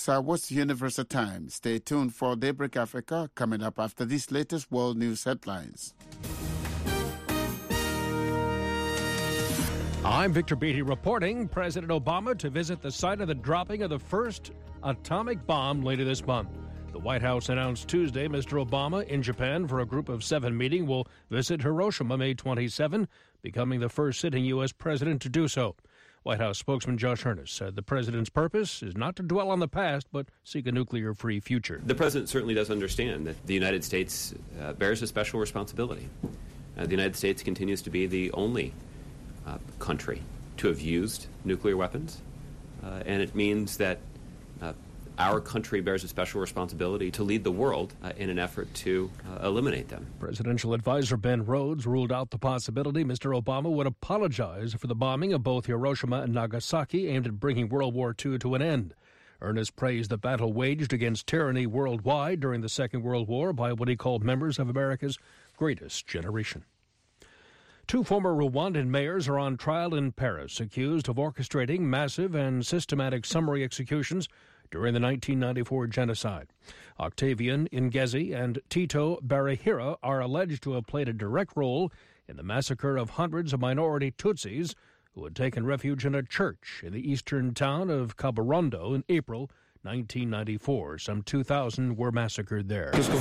6 hours Universal Time. Stay tuned for Daybreak Africa coming up after these latest world news headlines. I'm Victor Beatty reporting. President Obama to visit the site of the dropping of the first atomic bomb later this month. The White House announced Tuesday Mr. Obama in Japan for a Group of 7 meeting will visit Hiroshima May 27, becoming the first sitting U.S. president to do so. White House spokesman Josh Earnest said the president's purpose is not to dwell on the past, but seek a nuclear-free future. The president certainly does understand that the United States bears a special responsibility. The United States continues to be the only country to have used nuclear weapons, and it means that our country bears a special responsibility to lead the world in an effort to eliminate them. Presidential advisor Ben Rhodes ruled out the possibility Mr. Obama would apologize for the bombing of both Hiroshima and Nagasaki aimed at bringing World War II to an end. Ernest praised the battle waged against tyranny worldwide during the Second World War by what he called members of America's greatest generation. 2 former Rwandan mayors are on trial in Paris, accused of orchestrating massive and systematic summary executions during the 1994 genocide. Octavian Ingezi and Tito Barahira are alleged to have played a direct role in the massacre of hundreds of minority Tutsis who had taken refuge in a church in the eastern town of Kabarondo in April 1994. Some 2,000 were massacred there. A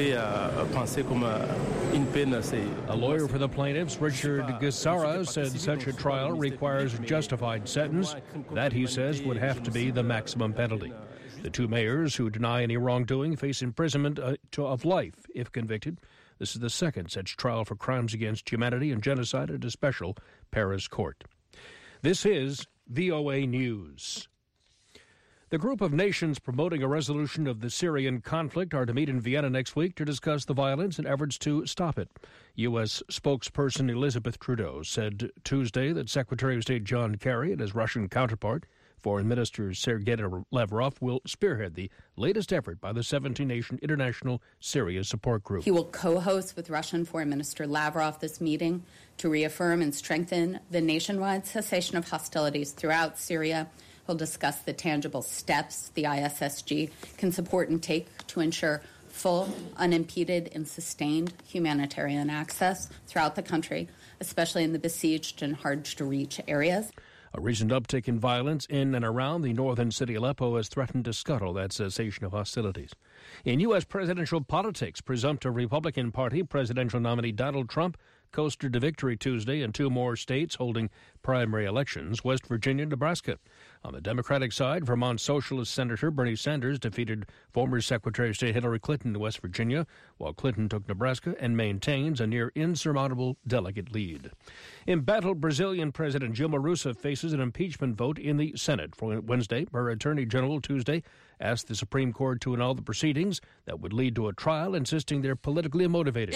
lawyer for the plaintiffs, Richard Gisara, said such a trial requires a justified sentence. That, he says, would have to be the maximum penalty. The 2 mayors who deny any wrongdoing face imprisonment of life if convicted. This is the second such trial for crimes against humanity and genocide at a special Paris court. This is VOA News. The group of nations promoting a resolution of the Syrian conflict are to meet in Vienna next week to discuss the violence and efforts to stop it. U.S. spokesperson Elizabeth Trudeau said Tuesday that Secretary of State John Kerry and his Russian counterpart, Foreign Minister Sergei Lavrov, will spearhead the latest effort by the 17-nation International Syria Support Group. He will co-host with Russian Foreign Minister Lavrov this meeting to reaffirm and strengthen the nationwide cessation of hostilities throughout Syria. He'll discuss the tangible steps the ISSG can support and take to ensure full, unimpeded, and sustained humanitarian access throughout the country, especially in the besieged and hard-to-reach areas. A recent uptick in violence in and around the northern city Aleppo has threatened to scuttle that cessation of hostilities. In U.S. presidential politics, presumptive Republican Party presidential nominee Donald Trump coasted to victory Tuesday in 2 more states holding primary elections, West Virginia and Nebraska. On the Democratic side, Vermont Socialist Senator Bernie Sanders defeated former Secretary of State Hillary Clinton in West Virginia, while Clinton took Nebraska and maintains a near-insurmountable delegate lead. Embattled Brazilian President Dilma Rousseff faces an impeachment vote in the Senate. For Wednesday, her Attorney General Tuesday asked the Supreme Court to annul the proceedings that would lead to a trial, insisting they're politically motivated.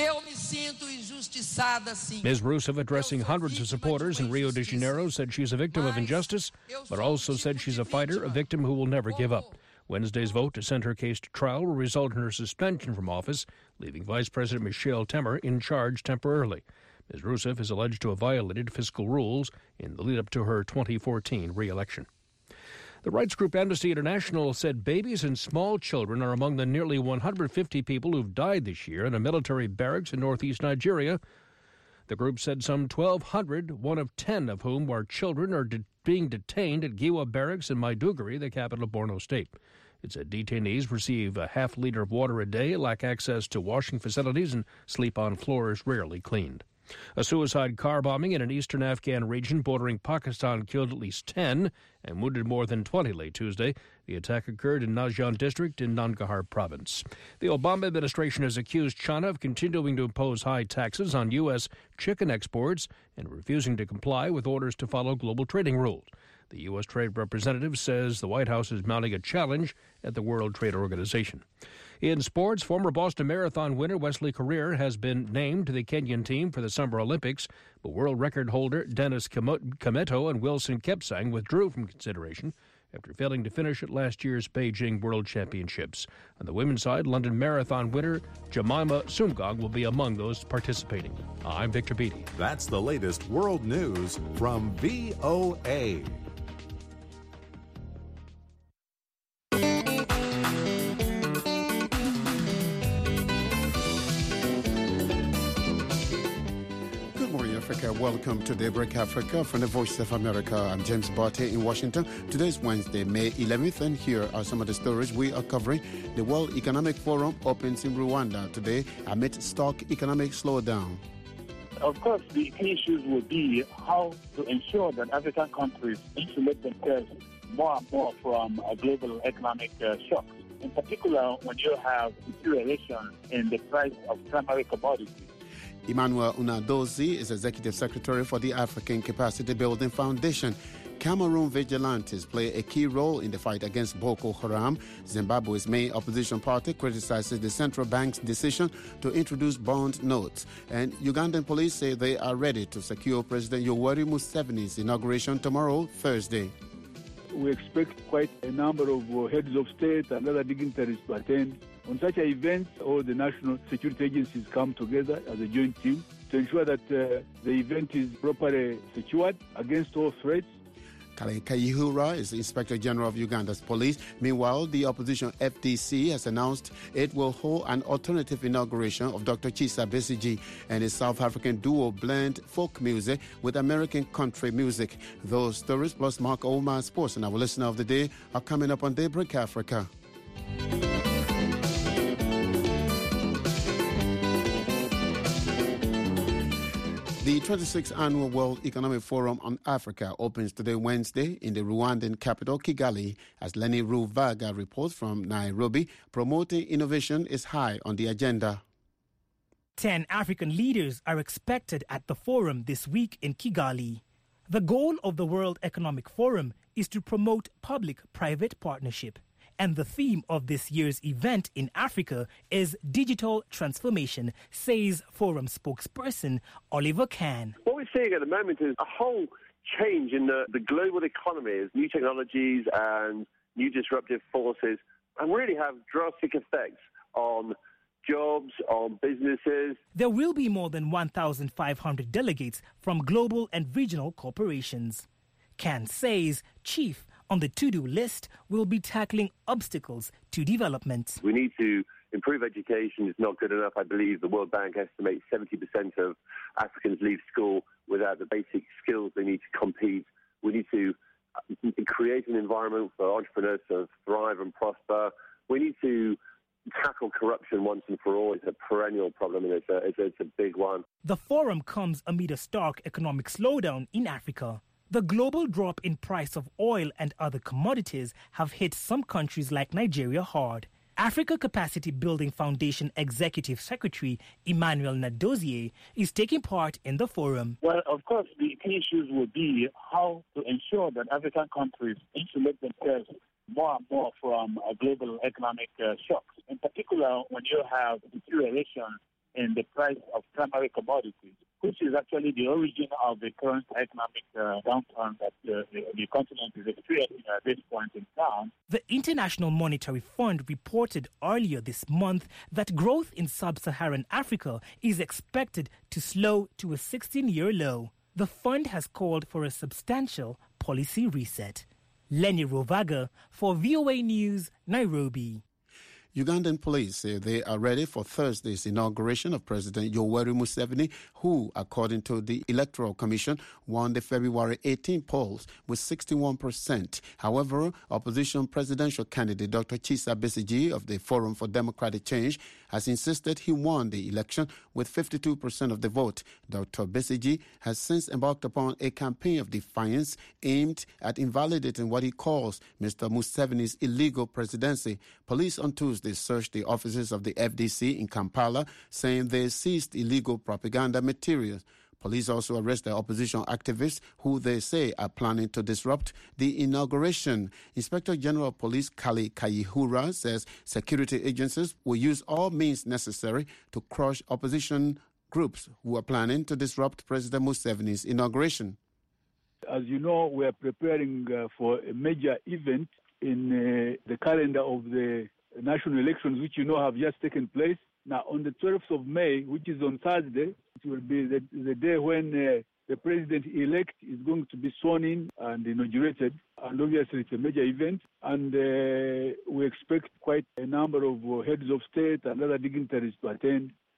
Ms. Rousseff, addressing hundreds of supporters in Rio de Janeiro, said she's a victim of injustice, but also said she's a fighter, a victim who will never give up. Wednesday's vote to send her case to trial will result in her suspension from office, leaving Vice President Michel Temer in charge temporarily. Ms. Rousseff is alleged to have violated fiscal rules in the lead-up to her 2014 re-election. The rights group Amnesty International said babies and small children are among the nearly 150 people who've died this year in a military barracks in northeast Nigeria. The group said some 1,200, 1 of 10 of whom are children, are being detained at Giwa Barracks in Maiduguri, the capital of Borno State. It said detainees receive a half liter of water a day, lack access to washing facilities, and sleep on floors rarely cleaned. A suicide car bombing in an eastern Afghan region bordering Pakistan killed at least 10 and wounded more than 20 late Tuesday. The attack occurred in Najjan district in Nangarhar province. The Obama administration has accused China of continuing to impose high taxes on U.S. chicken exports and refusing to comply with orders to follow global trading rules. The U.S. Trade Representative says the White House is mounting a challenge at the World Trade Organization. In sports, former Boston Marathon winner Wesley Korir has been named to the Kenyan team for the Summer Olympics, but world record holder Dennis Kimeto and Wilson Kipsang withdrew from consideration after failing to finish at last year's Beijing World Championships. On the women's side, London Marathon winner Jemima Sumgong will be among those participating. I'm Victor Beatty. That's the latest world news from VOA. Welcome to Daybreak Africa from the Voice of America. I'm James Barty in Washington. Today is Wednesday, May 11th, and here are some of the stories we are covering. The World Economic Forum opens in Rwanda today amid stark economic slowdown. Of course, the key issues will be how to ensure that African countries insulate themselves more and more from global economic shocks. In particular, when you have deterioration in the price of primary commodities. Emmanuel Unadozi is Executive Secretary for the African Capacity Building Foundation. Cameroon vigilantes play a key role in the fight against Boko Haram. Zimbabwe's main opposition party criticizes the central bank's decision to introduce bond notes. And Ugandan police say they are ready to secure President Yoweri Museveni's inauguration tomorrow, Thursday. We expect quite a number of heads of state and other dignitaries to attend. On such events, all the national security agencies come together as a joint team to ensure that the event is properly secured against all threats. Kale Kayihura is the Inspector General of Uganda's police. Meanwhile, the opposition FDC has announced it will hold an alternative inauguration of Dr. Kizza Besigye and his South African duo blend folk music with American country music. Those stories plus Mark Olmar's sports and our listener of the day are coming up on Daybreak Africa. The 26th Annual World Economic Forum on Africa opens today, Wednesday, in the Rwandan capital, Kigali. As Lenny Ruvaga reports from Nairobi, promoting innovation is high on the agenda. 10 African leaders are expected at the forum this week in Kigali. The goal of the World Economic Forum is to promote public-private partnership. And the theme of this year's event in Africa is digital transformation, says forum spokesperson Oliver Kahn. What we're seeing at the moment is a whole change in the global economy as new technologies and new disruptive forces and really have drastic effects on jobs, on businesses. There will be more than 1,500 delegates from global and regional corporations. Kahn says chief on the to-do list will be tackling obstacles to development. We need to improve education. It's not good enough. I believe the World Bank estimates 70% of Africans leave school without the basic skills they need to compete. We need to create an environment for entrepreneurs to thrive and prosper. We need to tackle corruption once and for all. It's a perennial problem and it's a big one. The forum comes amid a stark economic slowdown in Africa. The global drop in price of oil and other commodities have hit some countries like Nigeria hard. Africa Capacity Building Foundation Executive Secretary Emmanuel Nadozie is taking part in the forum. Well, of course, the key issues will be how to ensure that African countries insulate themselves more and more from global economic shocks. In particular, when you have deterioration in the price of primary commodities, which is actually the origin of the current economic downturn that the continent is experiencing at this point in time. The International Monetary Fund reported earlier this month that growth in sub-Saharan Africa is expected to slow to a 16-year low. The fund has called for a substantial policy reset. Lenny Ruvaga for VOA News, Nairobi. Ugandan police say they are ready for Thursday's inauguration of President Yoweri Museveni, who, according to the Electoral Commission, won the February 18 polls with 61%. However, opposition presidential candidate Dr. Kizza Besigye of the Forum for Democratic Change has insisted he won the election with 52% of the vote. Dr. Besigye has since embarked upon a campaign of defiance aimed at invalidating what he calls Mr. Museveni's illegal presidency. Police on Tuesday searched the offices of the FDC in Kampala, saying they seized illegal propaganda materials. Police also arrested opposition activists who they say are planning to disrupt the inauguration. Inspector General of Police Kale Kayihura says security agencies will use all means necessary to crush opposition groups who are planning to disrupt President Museveni's inauguration. As you know, we are preparing for a major event in the calendar of the national elections, which you know have just taken place. Now, on the 12th of May, which is on Thursday, it will be the day when the president-elect is going to be sworn in and inaugurated. And obviously, it's a major event. And we expect quite a number of heads of state and other dignitaries to attend.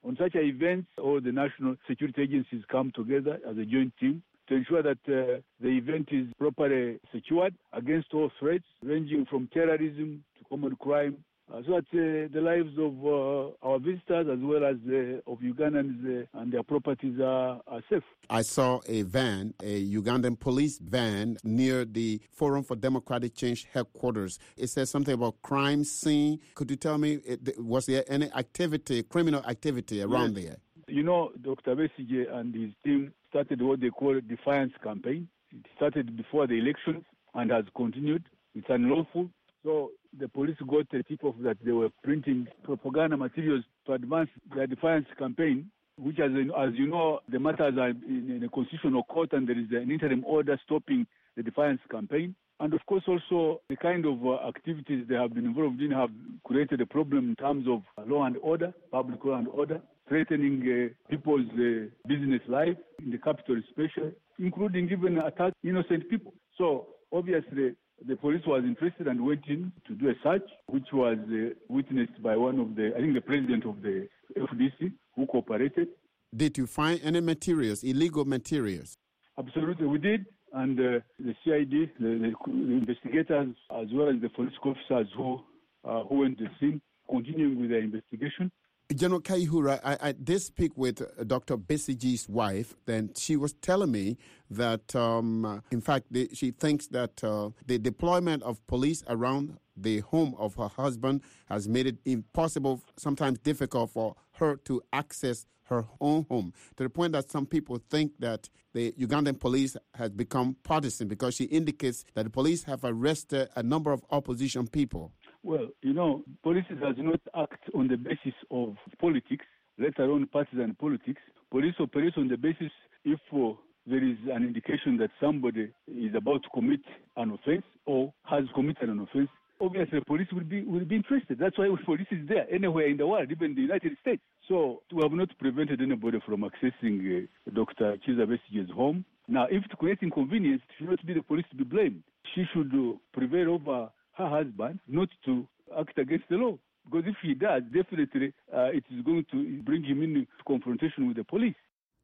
On such events, all the national security agencies come together as a joint team to ensure that the event is properly secured against all threats, ranging from terrorism to common crime, so that the lives of our visitors as well as of Ugandans and their properties are safe. I saw a van, a Ugandan police van, near the Forum for Democratic Change headquarters. It says something about crime scene. Could you tell me, was there any activity, criminal activity around there? You know, Dr. Besigye and his team started what they call a defiance campaign. It started before the elections and has continued. It's unlawful. So the police got a tip-off that they were printing propaganda materials to advance their defiance campaign, which, as you know, the matters are in a constitutional court and there is an interim order stopping the defiance campaign. And, of course, also the kind of activities they have been involved in have created a problem in terms of law and order, public law and order, threatening people's business life, in the capital especially, including even attacking innocent people. So, obviously, the police was interested and went in to do a search, which was witnessed by one of the president of the FDC, who cooperated. Did you find any materials, illegal materials? Absolutely, we did. And the CID, the investigators, as well as the police officers who went to the scene, continuing with their investigation. General Kayihura, I did speak with Dr. Besigye's wife. Then she was telling me that, in fact, she thinks that the deployment of police around the home of her husband has made it impossible, sometimes difficult for her to access her own home, to the point that some people think that the Ugandan police has become partisan, because she indicates that the police have arrested a number of opposition people. Well, you know, police does not act on the basis of politics, let alone partisan politics. Police operates on the basis if there is an indication that somebody is about to commit an offense or has committed an offense. Obviously, the police will be interested. That's why police is there anywhere in the world, even the United States. So we have not prevented anybody from accessing Dr. Kizza Besigye's home. Now, if it creates inconvenience, it should not be the police to be blamed. She should prevail over her husband, not to act against the law. Because if he does, definitely it is going to bring him into confrontation with the police.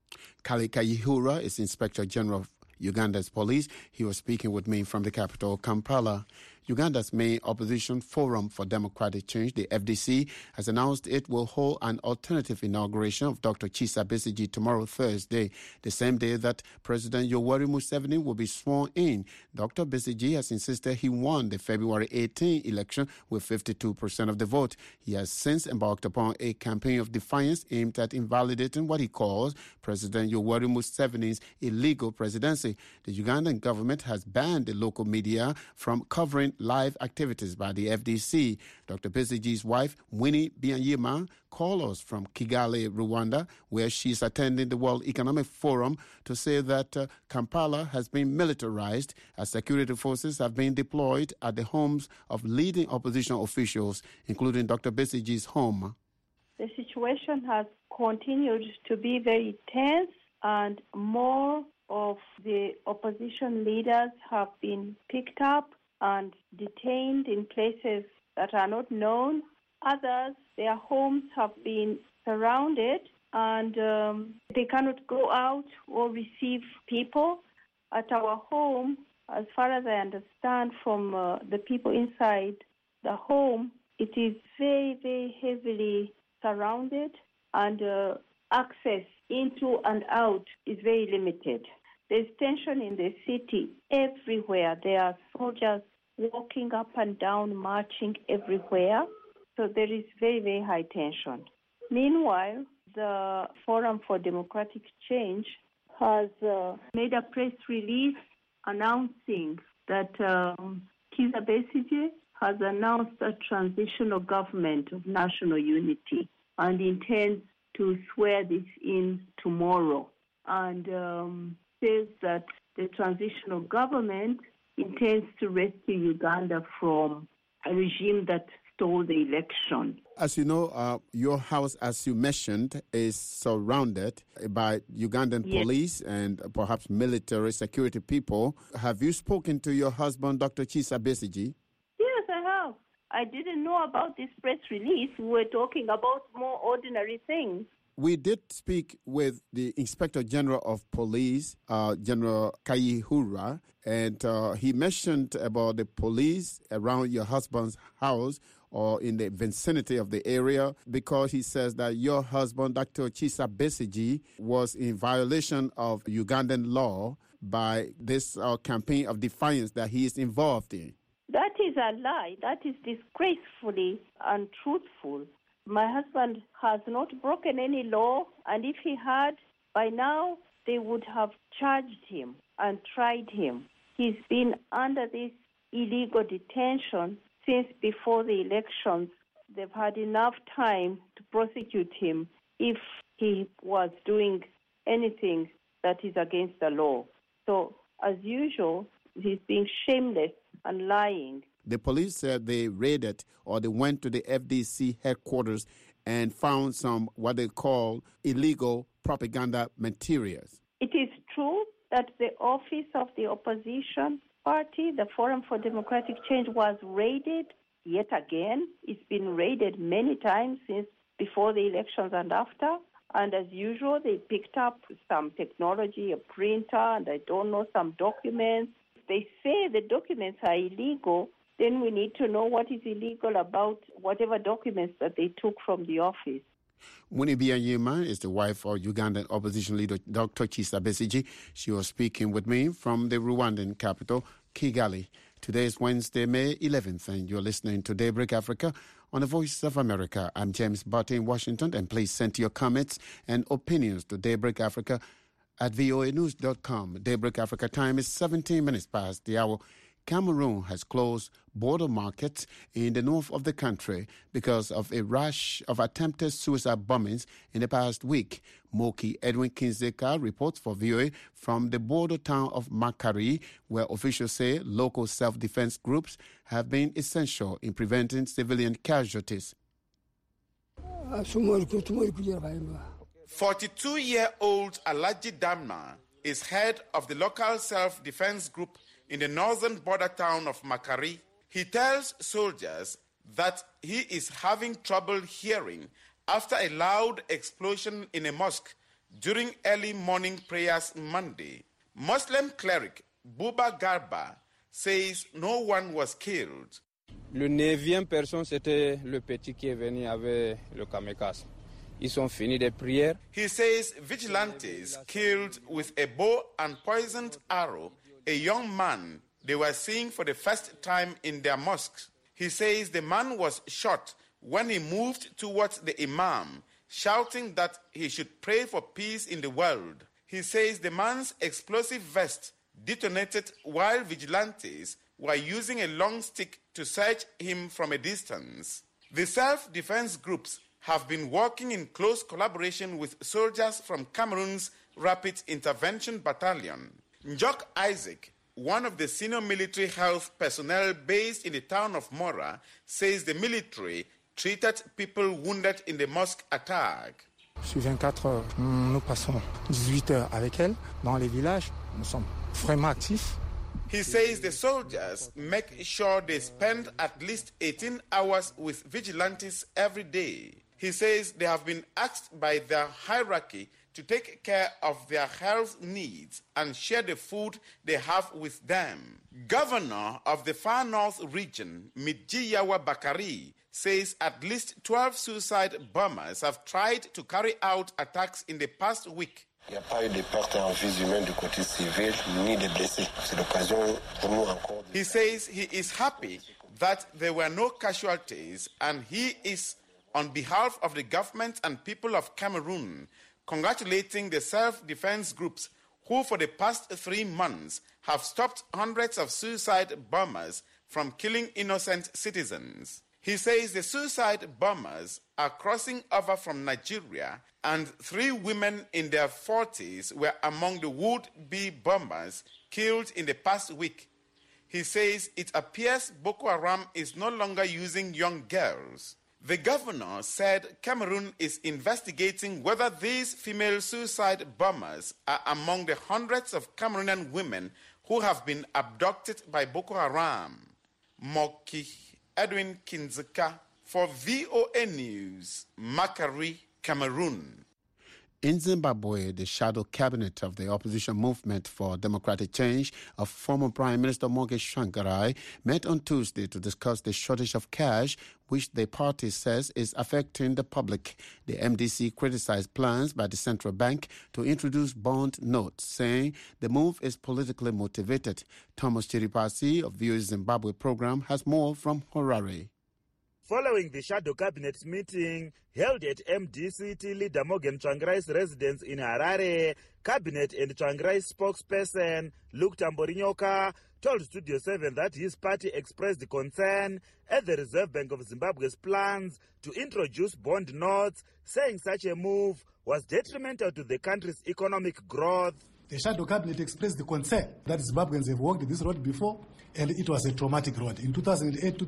Kale Kayihura is Inspector General of Uganda's police. He was speaking with me from the capital, Kampala. Uganda's main opposition Forum for Democratic Change, the FDC, has announced it will hold an alternative inauguration of Dr. Kizza Besigye tomorrow, Thursday, the same day that President Yoweri Museveni will be sworn in. Dr. Besigye has insisted he won the February 18 election with 52% of the vote. He has since embarked upon a campaign of defiance aimed at invalidating what he calls President Yoweri Museveni's illegal presidency. The Ugandan government has banned the local media from covering live activities by the FDC. Dr. Besigye's wife, Winnie Byanyima, called us from Kigali, Rwanda, where she's attending the World Economic Forum, to say that Kampala has been militarized as security forces have been deployed at the homes of leading opposition officials, including Dr. Besigye's home. The situation has continued to be very tense, and more of the opposition leaders have been picked up and detained in places that are not known. Others, their homes have been surrounded and they cannot go out or receive people. At our home, as far as I understand from the people inside the home, it is very, very heavily surrounded, and access into and out is very limited. There's tension in the city everywhere. There are soldiers walking up and down, marching everywhere. So there is very, very high tension. Meanwhile, the Forum for Democratic Change has made a press release announcing that Kizza Besigye has announced a transitional government of national unity and intends to swear this in tomorrow. And says that the transitional government intends to rescue Uganda from a regime that stole the election. As you know, your house, as you mentioned, is surrounded by Ugandan police and perhaps military security people. Have you spoken to your husband, Dr. Kizza Besigye? Yes, I have. I didn't know about this press release. We were talking about more ordinary things. We did speak with the Inspector General of Police, General Kaihura, and he mentioned about the police around your husband's house or in the vicinity of the area, because he says that your husband, Dr. Kizza Besigye, was in violation of Ugandan law by this campaign of defiance that he is involved in. That is a lie. That is disgracefully untruthful. My husband has not broken any law, and if he had, by now they would have charged him and tried him. He's been under this illegal detention since before the elections. They've had enough time to prosecute him if he was doing anything that is against the law. So, as usual, he's being shameless and lying. The police said they raided, or they went to the FDC headquarters and found some what they call illegal propaganda materials. It is true that the office of the opposition party, the Forum for Democratic Change, was raided yet again. It's been raided many times since before the elections and after. And as usual, they picked up some technology, a printer, and I don't know, some documents. If they say the documents are illegal, then we need to know what is illegal about whatever documents that they took from the office. Winnie Byanyima is the wife of Ugandan opposition leader Dr. Kizza Besigye. She was speaking with me from the Rwandan capital, Kigali. Today is Wednesday, May 11th, and you're listening to Daybreak Africa on the Voice of America. I'm James Barty in Washington, and please send your comments and opinions to Daybreak Africa at voanews.com. Daybreak Africa time is 17 minutes past the hour. Cameroon has closed border markets in the north of the country because of a rash of attempted suicide bombings in the past week. Moki Edwin Kinzeka reports for VOA from the border town of Makari, where officials say local self-defense groups have been essential in preventing civilian casualties. 42-year-old Alaji Damna is head of the local self-defense group in the northern border town of Makari. He tells soldiers that he is having trouble hearing after a loud explosion in a mosque during early morning prayers Monday. Muslim cleric Buba Garba says no one was killed. Le 9e personne, c'était le petit qui est venu avec le kamikaze. Ils ont fini des prières. He says vigilantes killed with a bow and poisoned arrow a young man they were seeing for the first time in their mosque. He says the man was shot when he moved towards the imam, shouting that he should pray for peace in the world. He says the man's explosive vest detonated while vigilantes were using a long stick to search him from a distance. The self-defense groups have been working in close collaboration with soldiers from Cameroon's Rapid Intervention Battalion. Njok Isaac, one of the senior military health personnel based in the town of Mora, says the military treated people wounded in the mosque attack. Sur 24 heures, nous passons 18 heures avec elle dans les villages. Nous sommes vraiment actifs. He says the soldiers make sure they spend at least 18 hours with vigilantes every day. He says they have been asked by their hierarchy to take care of their health needs and share the food they have with them. Governor of the Far North region, Midjiyawa Bakari, says at least 12 suicide bombers have tried to carry out attacks in the past week. Il n'y a pas eu de pertes en vies humaines du côté civil, ni de blessés. C'est l'occasion pour nous encore. He says he is happy that there were no casualties, and he is, on behalf of the government and people of Cameroon, congratulating the self-defense groups who for the past 3 months have stopped hundreds of suicide bombers from killing innocent citizens. He says the suicide bombers are crossing over from Nigeria, and 3 women in their 40s were among the would-be bombers killed in the past week. He says it appears Boko Haram is no longer using young girls. The governor said Cameroon is investigating whether these female suicide bombers are among the hundreds of Cameroonian women who have been abducted by Boko Haram. Moki Edwin Kinzeka for VOA News, Makari, Cameroon. In Zimbabwe, the shadow cabinet of the opposition movement for democratic change of former Prime Minister Morgan Tsvangirai met on Tuesday to discuss the shortage of cash, which the party says is affecting the public. The MDC criticized plans by the central bank to introduce bond notes, saying the move is politically motivated. Thomas Chiripasi of VOA Zimbabwe program has more from Harare. Following the shadow cabinet meeting held at MDC leader Morgan Tsvangirai's residence in Harare, cabinet and Tsvangirai's spokesperson Luke Tamborinyoka told Studio 7 that his party expressed concern at the Reserve Bank of Zimbabwe's plans to introduce bond notes, saying such a move was detrimental to the country's economic growth. The shadow cabinet expressed the concern that Zimbabweans have walked this road before, and it was a traumatic road. In 2008,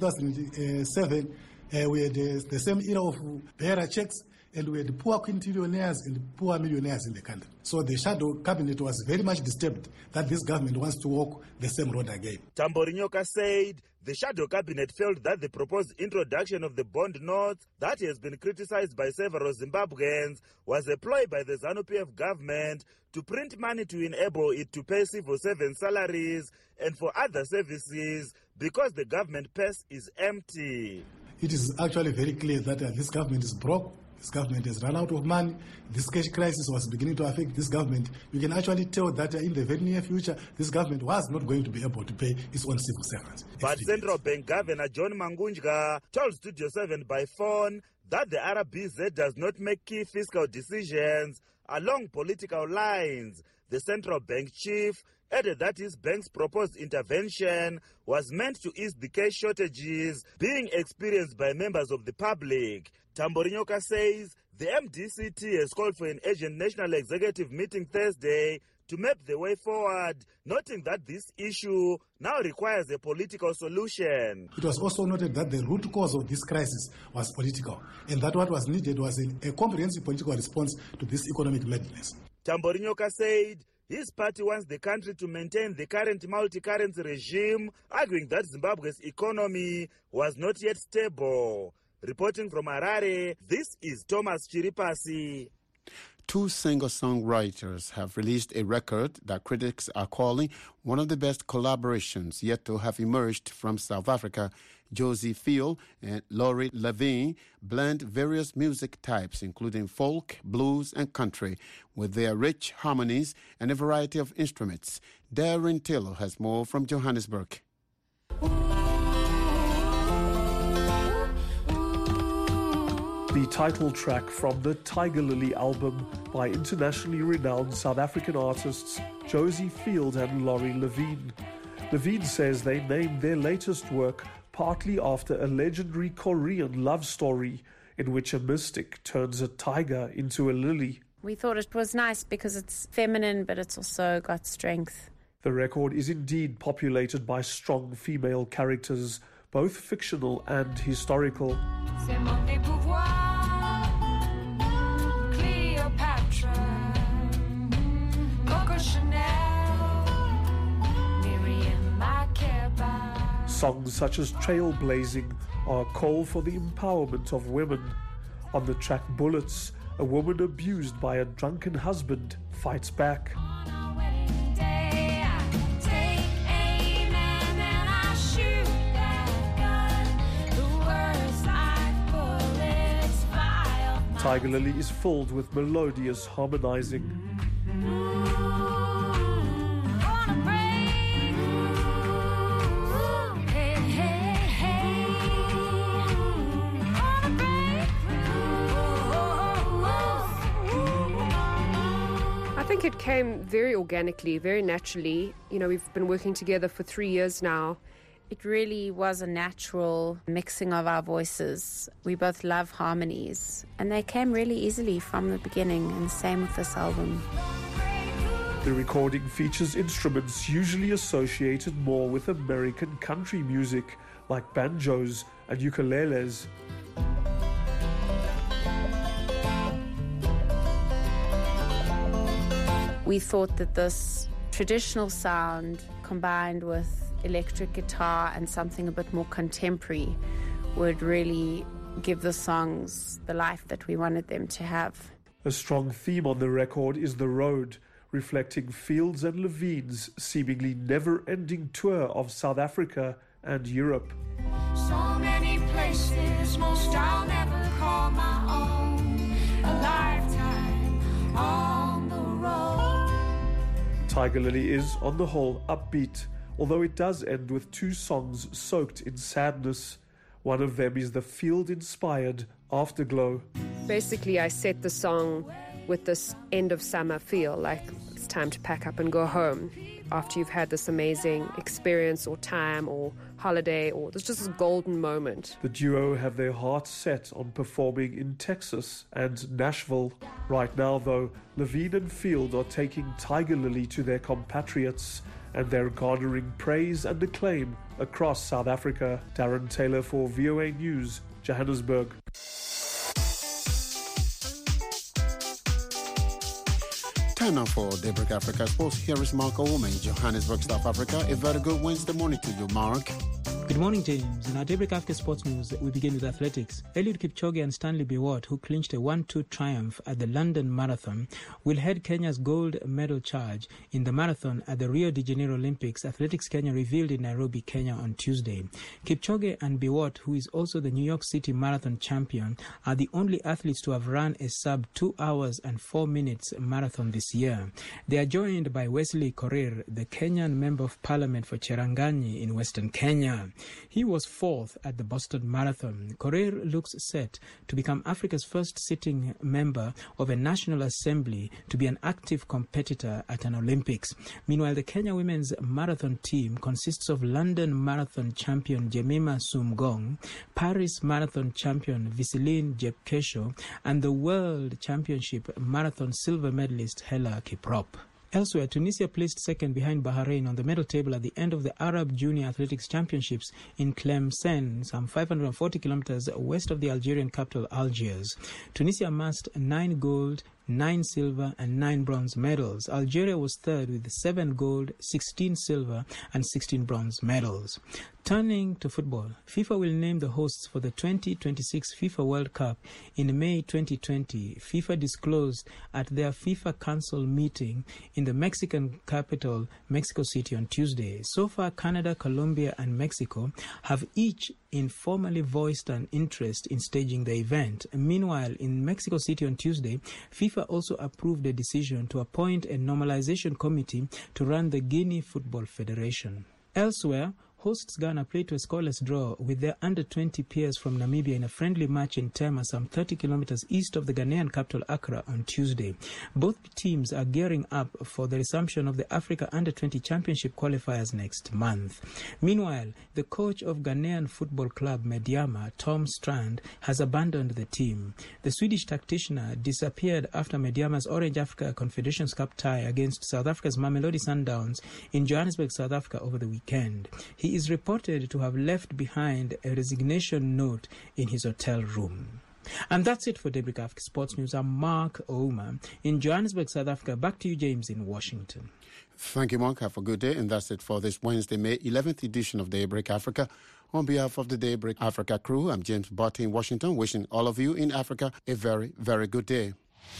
2007, we had the same era of bearer checks, and we had poor quintillionaires and poor millionaires in the country. So the shadow cabinet was very much disturbed that this government wants to walk the same road again. Tamborinyoka said the shadow cabinet felt that the proposed introduction of the bond notes that has been criticized by several Zimbabweans was a ploy by the ZANU-PF government to print money to enable it to pay civil servant salaries and for other services because the government purse is empty. It is actually very clear that this government is broke. This government has run out of money. This cash crisis was beginning to affect this government. You can actually tell that in the very near future, this government was not going to be able to pay its own civil servants. But Central Bank Governor John Mangunjka told Studio 7 by phone that the RBZ does not make key fiscal decisions along political lines. The central bank chief added that his bank's proposed intervention was meant to ease the cash shortages being experienced by members of the public. Tamborinyoka says the MDCT has called for an urgent national executive meeting Thursday to map the way forward, noting that this issue now requires a political solution. It was also noted that the root cause of this crisis was political, and that what was needed was a comprehensive political response to this economic madness. Tamborinyoka said his party wants the country to maintain the current multi-currency regime, arguing that Zimbabwe's economy was not yet stable. Reporting from Harare, this is Thomas Chiripasi. Two singer-songwriters have released a record that critics are calling one of the best collaborations yet to have emerged from South Africa. Josie Field and Laurie Levine blend various music types, including folk, blues, and country, with their rich harmonies and a variety of instruments. Darren Taylor has more from Johannesburg. The title track from the Tiger Lily album by internationally renowned South African artists Josie Field and Laurie Levine. Levine says they named their latest work partly after a legendary Korean love story in which a mystic turns a tiger into a lily. We thought it was nice because it's feminine, but it's also got strength. The record is indeed populated by strong female characters, both fictional and historical. Songs such as Trailblazing are a call for the empowerment of women. On the track Bullets, a woman abused by a drunken husband fights back. Tiger Lily is filled with melodious harmonizing. I think it came very organically, very naturally. You know, we've been working together for 3 years now. It really was a natural mixing of our voices. We both love harmonies, and they came really easily from the beginning, and the same with this album. The recording features instruments usually associated more with American country music, like banjos and ukuleles. We thought that this traditional sound combined with electric guitar and something a bit more contemporary would really give the songs the life that we wanted them to have. A strong theme on the record is The Road, reflecting Fields and Levine's seemingly never-ending tour of South Africa and Europe. So many places, most I'll never call my own. A lifetime on the road. Tiger Lily is, on the whole, upbeat, although it does end with 2 songs soaked in sadness. One of them is the Field-inspired Afterglow. Basically, I set the song with this end of summer feel, like it's time to pack up and go home after you've had this amazing experience or time or holiday, or there's just this golden moment. The duo have their hearts set on performing in Texas and Nashville. Right now, though, Levine and Field are taking Tiger Lily to their compatriots, and they're garnering praise and acclaim across South Africa. Darren Taylor for VOA News, Johannesburg. Time now for Daybreak Africa Sports. Here is Mark Ouma in Johannesburg, South Africa. A very good Wednesday morning to you, Mark. Good morning, James. In our Daybreak Africa Sports News, we begin with athletics. Eliud Kipchoge and Stanley Biwott, who clinched a 1-2 triumph at the London Marathon, will head Kenya's gold medal charge in the marathon at the Rio de Janeiro Olympics, Athletics Kenya revealed in Nairobi, Kenya on Tuesday. Kipchoge and Biwott, who is also the New York City Marathon champion, are the only athletes to have run a sub 2 hours and 4 minutes marathon this year. They are joined by Wesley Korir, the Kenyan Member of Parliament for Cherangani in Western Kenya. He was 4th at the Boston Marathon. Korir looks set to become Africa's first sitting member of a National Assembly to be an active competitor at an Olympics. Meanwhile, the Kenya women's marathon team consists of London Marathon champion Jemima Sumgong, Paris Marathon champion Viseline Jepkesho, and the World Championship Marathon silver medalist Hela Kiprop. Elsewhere, Tunisia placed second behind Bahrain on the medal table at the end of the Arab Junior Athletics Championships in Tlemcen, some 540 kilometers west of the Algerian capital Algiers. Tunisia amassed 9 gold, 9 silver and 9 bronze medals. Algeria was third with 7 gold, 16 silver and 16 bronze medals. Turning to football, FIFA will name the hosts for the 2026 FIFA World Cup in May 2020. FIFA disclosed at their FIFA Council meeting in the Mexican capital, Mexico City, on Tuesday. So far, Canada, Colombia and Mexico have each informally voiced an interest in staging the event. Meanwhile, in Mexico City on Tuesday, FIFA also approved a decision to appoint a normalization committee to run the Guinea Football Federation. Elsewhere, hosts Ghana played to a scoreless draw with their under-20 peers from Namibia in a friendly match in Tema, some 30 kilometers east of the Ghanaian capital Accra on Tuesday. Both teams are gearing up for the resumption of the Africa Under-20 Championship qualifiers next month. Meanwhile, the coach of Ghanaian football club Medeama, Tom Strand, has abandoned the team. The Swedish tactician disappeared after Medeama's Orange Africa Confederations Cup tie against South Africa's Mamelodi Sundowns in Johannesburg, South Africa over the weekend. He is reported to have left behind a resignation note in his hotel room. And that's it for Daybreak Africa Sports News. I'm Mark Ouma in Johannesburg, South Africa. Back to you, James, in Washington. Thank you, Mark. Have a good day. And that's it for this Wednesday, May 11th edition of Daybreak Africa. On behalf of the Daybreak Africa crew, I'm James Botti in Washington, wishing all of you in Africa a very, very good day.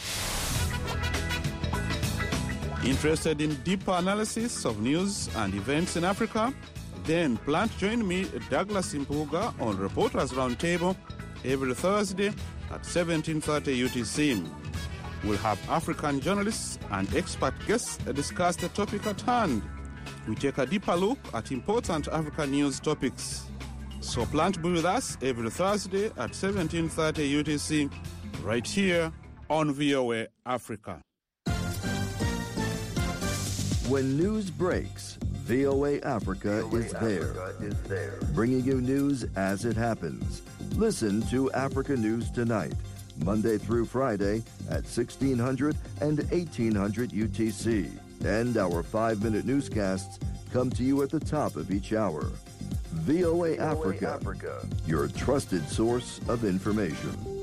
Interested in deeper analysis of news and events in Africa? Then plan to join me, Douglas Impuga, on Reporters Roundtable every Thursday at 17:30 UTC. We'll have African journalists and expert guests discuss the topic at hand. We take a deeper look at important African news topics. So plan to be with us every Thursday at 17:30 UTC, right here on VOA Africa. When news breaks, VOA Africa is there, bringing you news as it happens. Listen to Africa News Tonight, Monday through Friday at 1600 and 1800 UTC. And our 5-minute newscasts come to you at the top of each hour. VOA Africa, your trusted source of information.